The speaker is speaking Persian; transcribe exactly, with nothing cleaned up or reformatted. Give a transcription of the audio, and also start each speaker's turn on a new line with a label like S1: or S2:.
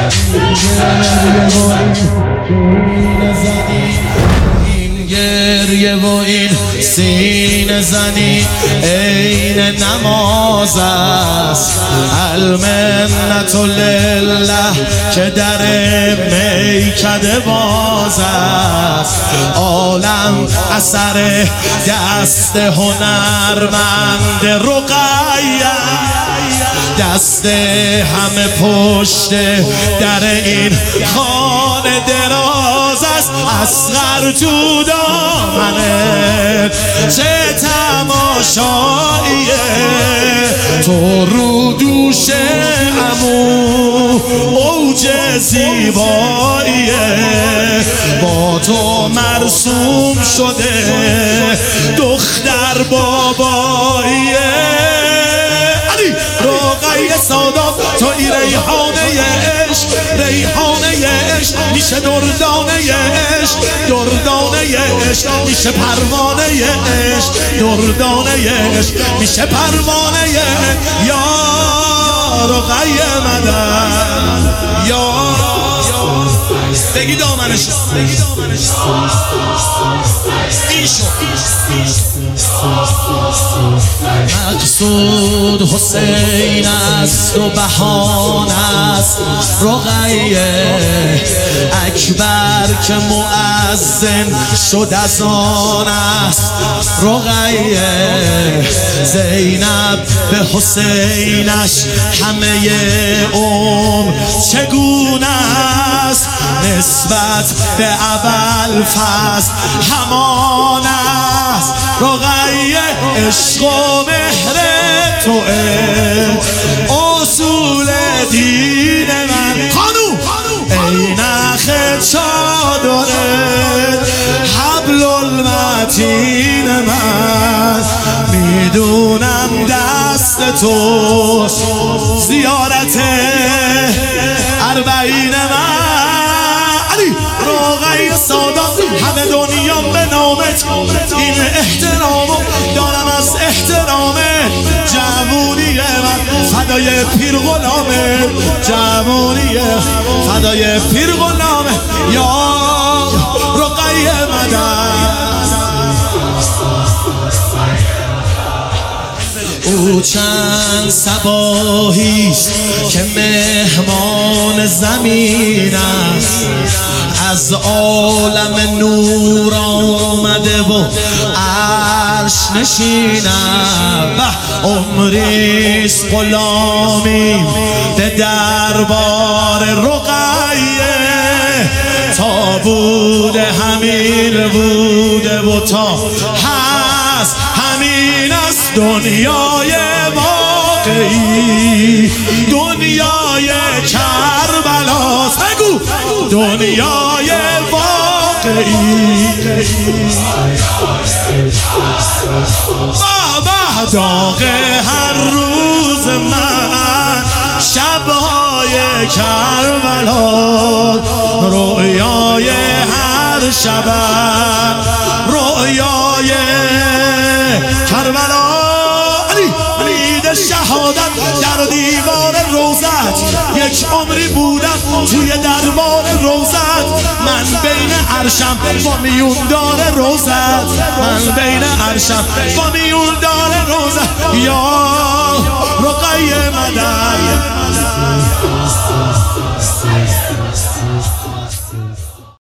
S1: گریه و این سینه زنی عین نماز است. المنت لله که در میکده باز است. عالم اثر دست هنرمند رقیه، دست همه پشت در این خانه دراز است. اصغر تو دامنه چه تماشاییه، تو رو دوش عمو اوج زیباییه. با تو مرسوم شده دختر باباییه. رقیه سادات تو ای ریحانه عشق، ریحانه عشق میشه دردانه عشق، دردانه عشق میشه پروانه عشق، دردانه عشق میشه پروانه. یا رقیه مدد، یا بگی دامنش، بگی دامنش این شد. مقصود حسین است و بهانه است رقیه، اکبر که مؤذن شد از آن است رقیه. زینب به حسینش همه عمر چگونه است، نسبت به ابوالفضل همان است رقیه. عشق و مهر توئه اصول دین من، خانو ای نخ چادره حبل المتین من. میدونم دست تو زیارت اربعین من. رقیه سادات همه دنیا به نامت، این احترامو دارم از احترامت. جوونی من فدای پیر غلامه، جوونی فدای پیر غلامه. یا رقیه مدد. او چند صباحیست که مهمان زمین است، از عالم نور آمده و عرش نشینم. عمریست غلامی به دربار رقیه، تا بوده همین بوده و تا هست همین است. دنیای واقعی دنیای کربلاست، بگو دنیای واقعی. بابا داغ هر روز من شبهای کربلا، رویای هر شب رویای کربلا. شهادت در دیوار روزت، یک عمری بودم توی دربار روزت. من بین عرشم با میون دار روزت، من بین عرشم با میون دار روزت. یا رقیه مدد.